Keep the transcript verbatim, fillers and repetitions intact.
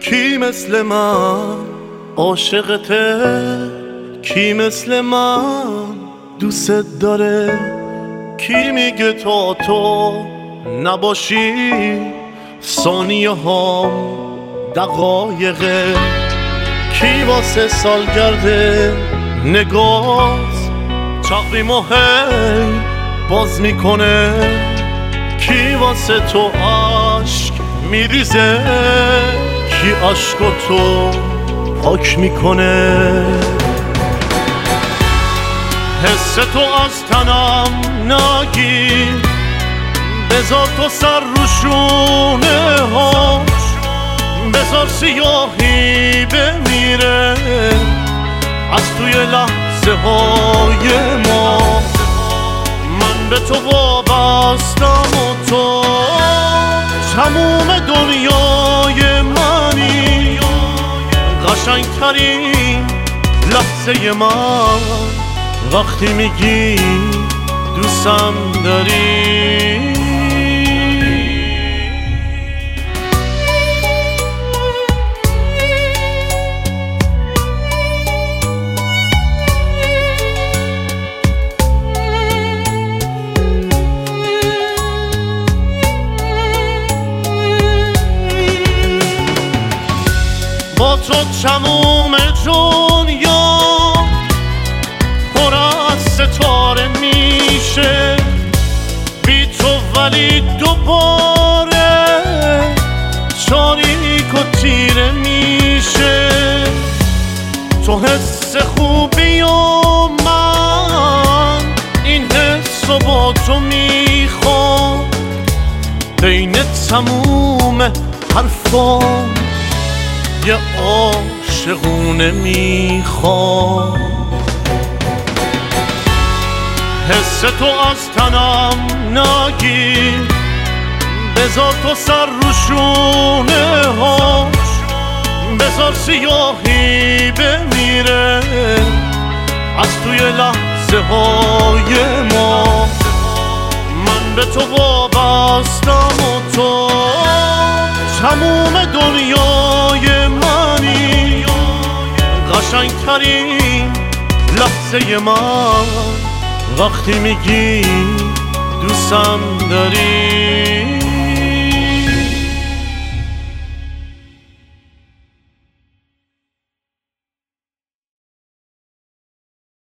کی مثل من عاشقته، کی مثل من دوست داره، کی میگه تا تو نباشی ثانیه ها دقایقه، کی واسه سالگرد نگاه تقویم و هی باز میکنه، کی واسه تو عشق میریزه، کی عشق تو پاک میکنه. حس تو از تنم نگیر، بذار تو سر رو شونه هاش، بذار سیاهی بمیره از توی لحظه های ما. من به تو وابستم و تو تموم دنیای منی، قشنگترین لحظه من وقتی میگی دوستم داری. با تو تموم دنیا پر از ستاره میشه، بی تو ولی دوباره تاریک و تیره میشه. تو حس خوبی و من این حس رو با تو میخوام، بین تموم حرفام یه عاشقونه میخوام. حس تو از تنم نگیر، بذار تو سر رو شونه هاش، بذار سیاهی بمیره از توی لحظه های ما. من به تو وابستم و تو تموم دنیای منی، قشنگترین لحظه من وقتی میگی دوستم داری.